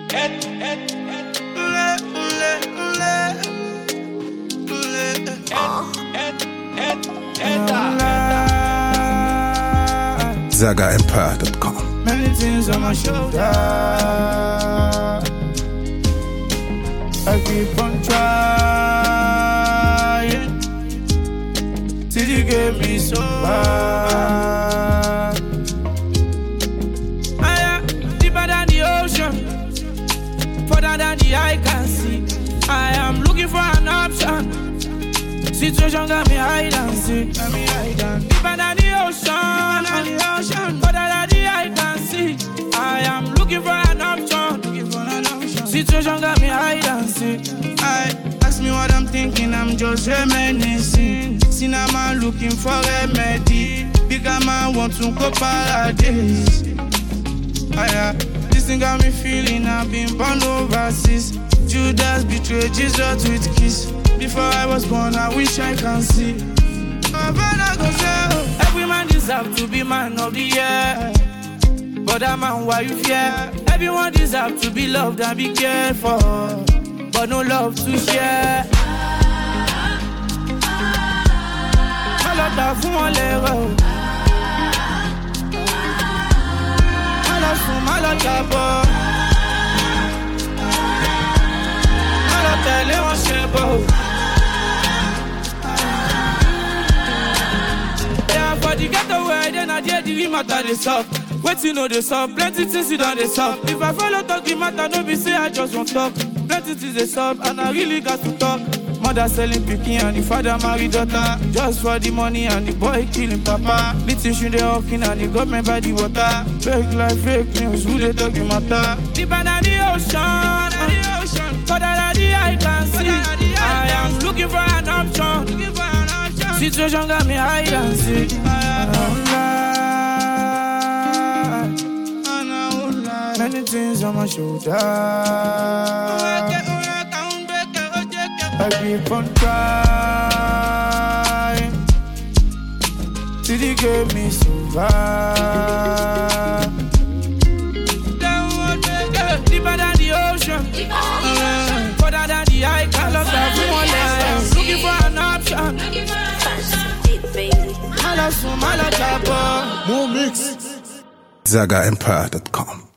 ZagaEmpire.com. Many things on my shoulder. I keep on trying till you get me so bad. I am deeper than the ocean, further than the eye can see. I am looking for an option. Situation got me hide and seek. Deeper than the ocean, further than the eye can see. I am looking for an option. Situation got me hide and seek. Ask me what I'm thinking, I'm just reminiscing. Cinema looking for remedy. Bigger man want to go paradise. This thing got me feeling I've been born overseas. Judas betrayed Jesus with kiss. Before I was born, I wish I can see. Every man deserves to be man of the year. But that man, why you fear? Everyone deserves to be loved and be cared for. But no love to share. Malota fún wọn lérò. Malo fún malota bọ̀. Malota lé wọn ṣe bọ̀. For the getaway, then I dare the matter they suck. Wait you know they suck, plenty things you done they suck. If I follow talk the matter, no be say I just won't talk. Plenty things they suck, and I really got to talk. Mother selling picking and the father married daughter. Just for the money and the boy killing papa. Little shoe they hawking and the government by the water. Fake life, fake news, who they talking matter? Deeper than the ocean, further than the eye can see. I am looking for an option. Situation got me hide and seek. Many things on my shoulder. I keep on trying till you get me so far. Deeper than the ocean, further than the eye can look at everyone. Looking for an option. More mix. ZagaEmpire.com.